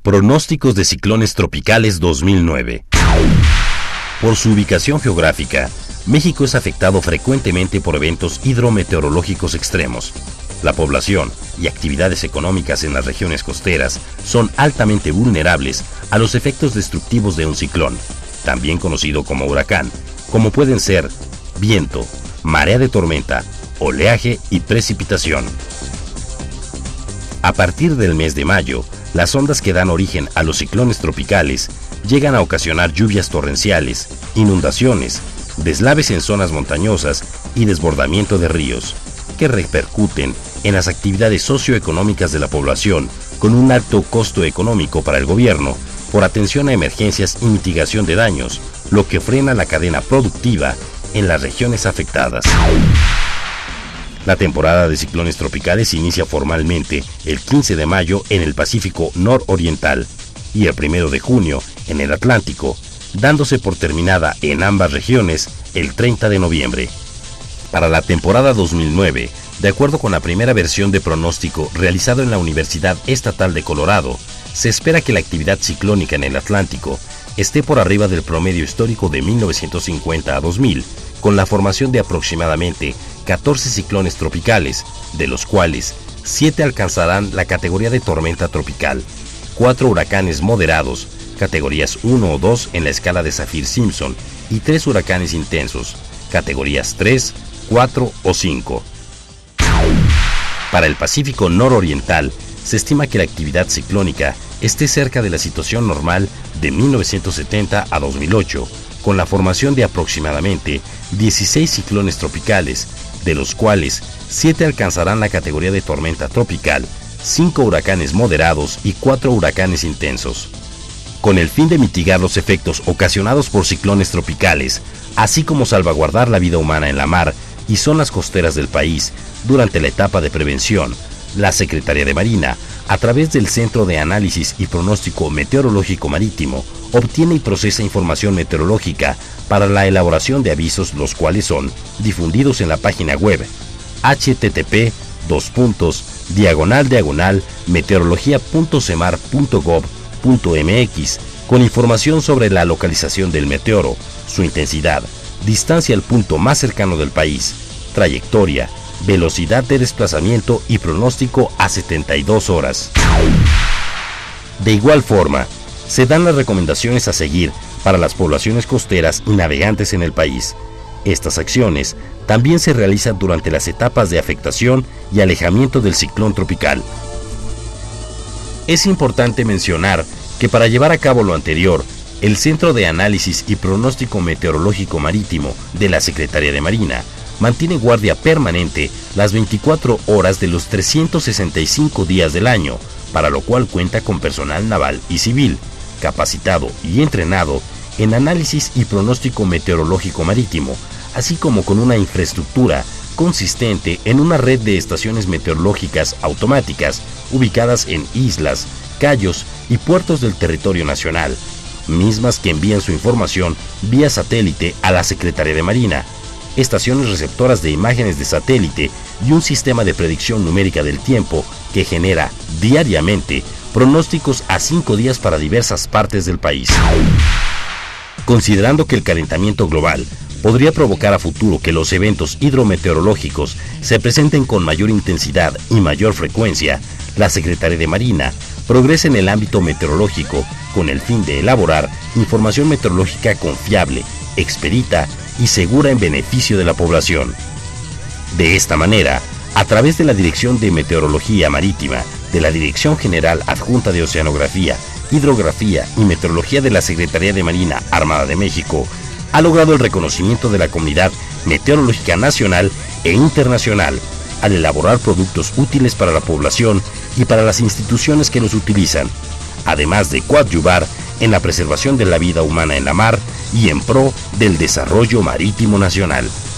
Pronósticos de ciclones tropicales 2009. Por su ubicación geográfica, México es afectado frecuentemente por eventos hidrometeorológicos extremos. La población y actividades económicas en las regiones costeras son altamente vulnerables a los efectos destructivos de un ciclón, también conocido como huracán, como pueden ser viento, marea de tormenta, oleaje y precipitación. A partir del mes de mayo, las ondas que dan origen a los ciclones tropicales llegan a ocasionar lluvias torrenciales, inundaciones, deslaves en zonas montañosas y desbordamiento de ríos, que repercuten en las actividades socioeconómicas de la población con un alto costo económico para el gobierno por atención a emergencias y mitigación de daños, lo que frena la cadena productiva en las regiones afectadas. La temporada de ciclones tropicales inicia formalmente el 15 de mayo en el Pacífico nororiental y el 1 de junio en el Atlántico, dándose por terminada en ambas regiones el 30 de noviembre. Para la temporada 2009, de acuerdo con la primera versión de pronóstico realizado en la Universidad Estatal de Colorado, se espera que la actividad ciclónica en el Atlántico esté por arriba del promedio histórico de 1950 a 2000, con la formación de aproximadamente 14 ciclones tropicales, de los cuales 7 alcanzarán la categoría de tormenta tropical, 4 huracanes moderados, categorías 1 o 2 en la escala de Saffir-Simpson, y 3 huracanes intensos, categorías 3, 4 o 5. Para el Pacífico nororiental, se estima que la actividad ciclónica esté cerca de la situación normal de 1970 a 2008, con la formación de aproximadamente 16 ciclones tropicales, de los cuales 7 alcanzarán la categoría de tormenta tropical, 5 huracanes moderados y 4 huracanes intensos. Con el fin de mitigar los efectos ocasionados por ciclones tropicales, así como salvaguardar la vida humana en la mar y zonas costeras del país, durante la etapa de prevención, la Secretaría de Marina, a través del Centro de Análisis y Pronóstico Meteorológico Marítimo, obtiene y procesa información meteorológica para la elaboración de avisos, los cuales son difundidos en la página web http://meteorología.semar.gov.mx, con información sobre la localización del meteoro, su intensidad, distancia al punto más cercano del país, trayectoria, velocidad de desplazamiento y pronóstico a 72 horas. De igual forma, se dan las recomendaciones a seguir para las poblaciones costeras y navegantes en el país. Estas acciones también se realizan durante las etapas de afectación y alejamiento del ciclón tropical. Es importante mencionar que para llevar a cabo lo anterior, el Centro de Análisis y Pronóstico Meteorológico Marítimo de la Secretaría de Marina mantiene guardia permanente las 24 horas de los 365 días del año, para lo cual cuenta con personal naval y civil, capacitado y entrenado en análisis y pronóstico meteorológico marítimo, así como con una infraestructura consistente en una red de estaciones meteorológicas automáticas ubicadas en islas, cayos y puertos del territorio nacional, mismas que envían su información vía satélite a la Secretaría de Marina, estaciones receptoras de imágenes de satélite y un sistema de predicción numérica del tiempo que genera diariamente pronósticos a 5 días para diversas partes del país. Considerando que el calentamiento global podría provocar a futuro que los eventos hidrometeorológicos se presenten con mayor intensidad y mayor frecuencia, la Secretaría de Marina progresa en el ámbito meteorológico con el fin de elaborar información meteorológica confiable, expedita y segura en beneficio de la población. De esta manera, a través de la Dirección de Meteorología Marítima de la Dirección General Adjunta de Oceanografía, Hidrografía y Meteorología de la Secretaría de Marina Armada de México, ha logrado el reconocimiento de la comunidad meteorológica nacional e internacional al elaborar productos útiles para la población y para las instituciones que los utilizan, además de coadyuvar en la preservación de la vida humana en la mar y en pro del desarrollo marítimo nacional.